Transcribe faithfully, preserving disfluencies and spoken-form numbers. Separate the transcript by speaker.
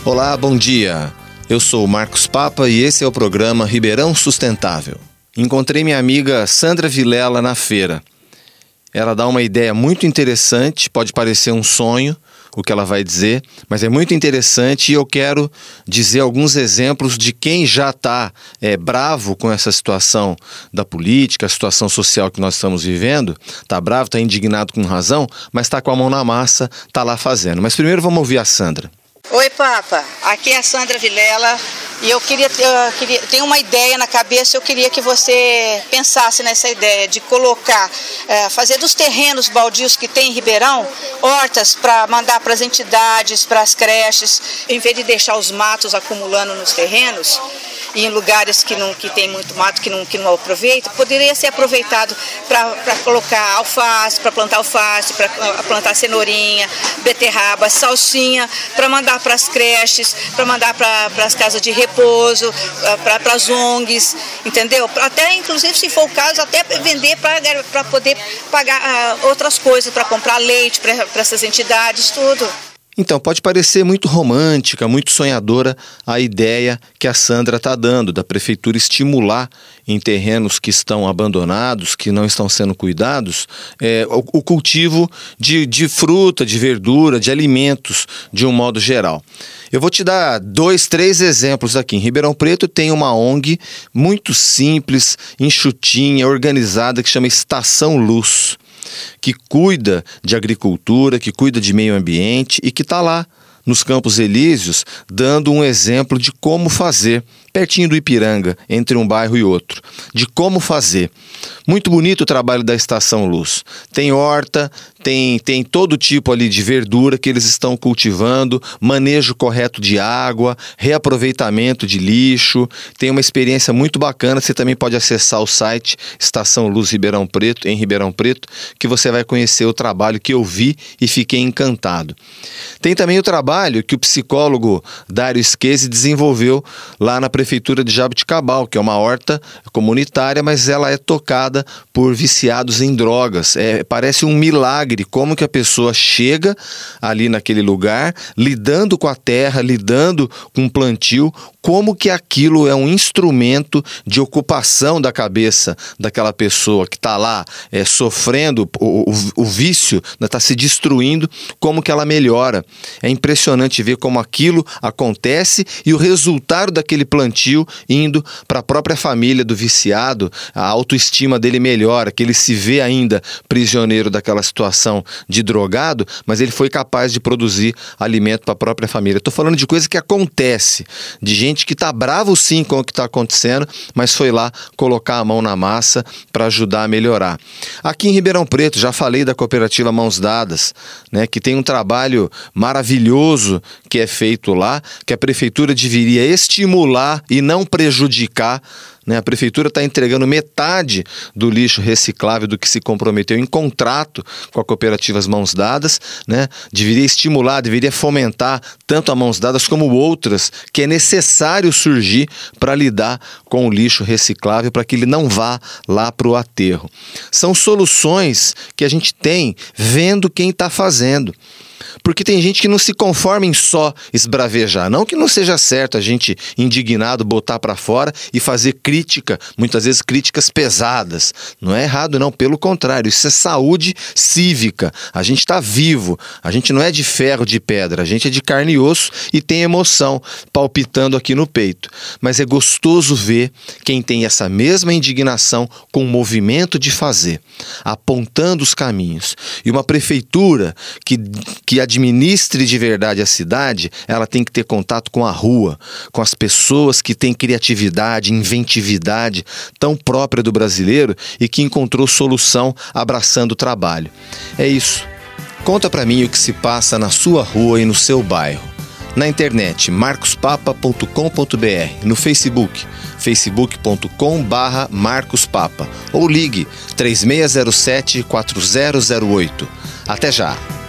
Speaker 1: Olá, bom dia. Eu sou o Marcos Papa e esse é o programa Ribeirão Sustentável. Encontrei minha amiga Sandra Vilela na feira. Ela dá uma ideia muito interessante, pode parecer um sonho o que ela vai dizer, mas é muito interessante e eu quero dizer alguns exemplos de quem já está é, bravo com essa situação da política, a situação social que nós estamos vivendo, está bravo, está indignado com razão, mas está com a mão na massa, está lá fazendo. Mas primeiro vamos ouvir a Sandra.
Speaker 2: Oi, Papa, aqui é a Sandra Vilela e eu queria, eu queria tenho uma ideia na cabeça, eu queria que você pensasse nessa ideia de colocar, é, fazer dos terrenos baldios que tem em Ribeirão, hortas para mandar para as entidades, para as creches, em vez de deixar os matos acumulando nos terrenos, e em lugares que, não, que tem muito mato, que não, que não aproveita, poderia ser aproveitado para colocar alface, para plantar alface, para plantar cenourinha, beterraba, salsinha, para mandar para as creches, para mandar para as casas de repouso, para as O N Gs, entendeu? Até, inclusive, se for o caso, até vender para poder pagar uh, outras coisas, para comprar leite para essas entidades, tudo.
Speaker 1: Então, pode parecer muito romântica, muito sonhadora a ideia que a Sandra está dando, da prefeitura estimular em terrenos que estão abandonados, que não estão sendo cuidados, é, o, o cultivo de, de fruta, de verdura, de alimentos, de um modo geral. Eu vou te dar dois, três exemplos aqui. Em Ribeirão Preto tem uma O N G muito simples, enxutinha, organizada, que chama Estação Luz, que cuida de agricultura, que cuida de meio ambiente e que está lá nos Campos Elíseos dando um exemplo de como fazer, pertinho do Ipiranga, entre um bairro e outro, de como fazer. Muito bonito o trabalho da Estação Luz. Tem horta, tem, tem todo tipo ali de verdura que eles estão cultivando, manejo correto de água, reaproveitamento de lixo. Tem uma experiência muito bacana. Você também pode acessar o site Estação Luz Ribeirão Preto, em Ribeirão Preto, que você vai conhecer o trabalho que eu vi e fiquei encantado. Tem também o trabalho que o psicólogo Dário Esquesi desenvolveu lá na Prefeitura de Jaboticabal, que é uma horta comunitária, mas ela é tocada por viciados em drogas. É, parece um milagre como que a pessoa chega ali naquele lugar, lidando com a terra, lidando com o plantio, como que aquilo é um instrumento de ocupação da cabeça daquela pessoa que está lá é, sofrendo o, o, o vício, está, né, se destruindo, como que ela melhora. É impressionante ver como aquilo acontece e o resultado daquele plantio indo para a própria família do viciado, a autoestima dele melhora, que ele se vê ainda prisioneiro daquela situação de drogado, mas ele foi capaz de produzir alimento para a própria família. Estou falando de coisa que acontece, de gente que está bravo sim com o que está acontecendo, mas foi lá colocar a mão na massa para ajudar a melhorar. Aqui em Ribeirão Preto, já falei da cooperativa Mãos Dadas, né, que tem um trabalho maravilhoso que é feito lá, que a prefeitura deveria estimular e não prejudicar, né? A prefeitura está entregando metade do lixo reciclável do que se comprometeu em contrato com a cooperativa Mãos Dadas, né? Deveria estimular, deveria fomentar tanto a Mãos Dadas como outras que é necessário surgir para lidar com o lixo reciclável, para que ele não vá lá para o aterro. São soluções que a gente tem vendo quem está fazendo. Porque tem gente que não se conforma em só esbravejar. Não que não seja certo a gente, indignado, botar para fora e fazer crítica, muitas vezes críticas pesadas. Não é errado, não. Pelo contrário, isso é saúde cívica. A gente está vivo. A gente não é de ferro, de pedra. A gente é de carne e osso e tem emoção palpitando aqui no peito. Mas é gostoso ver quem tem essa mesma indignação com o movimento de fazer, apontando os caminhos. E uma prefeitura que, que administre de verdade a cidade, ela tem que ter contato com a rua, com as pessoas que têm criatividade, inventividade tão própria do brasileiro e que encontrou solução abraçando o trabalho. É isso. Conta pra mim o que se passa na sua rua e no seu bairro. Na internet, marcos papa ponto com ponto b r, no Facebook, facebook ponto com barra marcos papa ou ligue três seis zero sete quatro zero zero oito. Até já!